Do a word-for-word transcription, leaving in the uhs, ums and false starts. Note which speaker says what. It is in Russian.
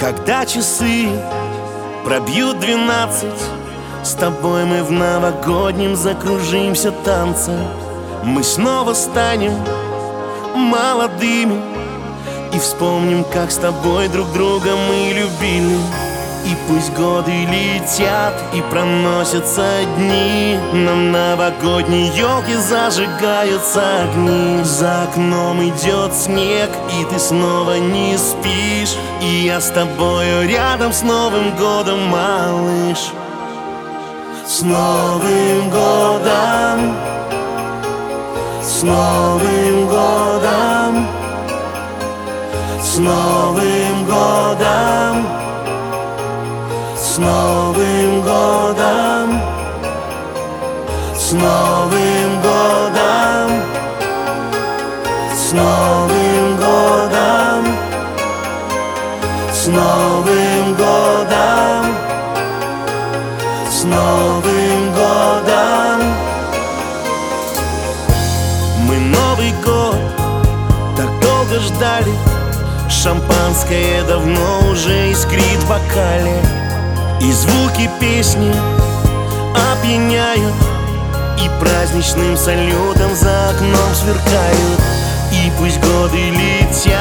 Speaker 1: Когда часы пробьют двенадцать, с тобой мы в новогоднем закружимся танце. Мы снова станем молодыми и вспомним, как с тобой друг друга мы любили. И пусть годы летят и проносятся дни, на новогодней елке зажигаются огни. За окном идет снег, и ты снова не спишь, и я с тобою рядом с Новым годом, малыш. С Новым годом, с Новым годом, с Новым годом, с Новым годом, с Новым годом, с Новым годом, с Новым годом, с Новым годом. Мы Новый год так долго ждали, шампанское давно уже искрит в бокале, и звуки песни опьяняют, и праздничным салютом за окном сверкают. И пусть годы летят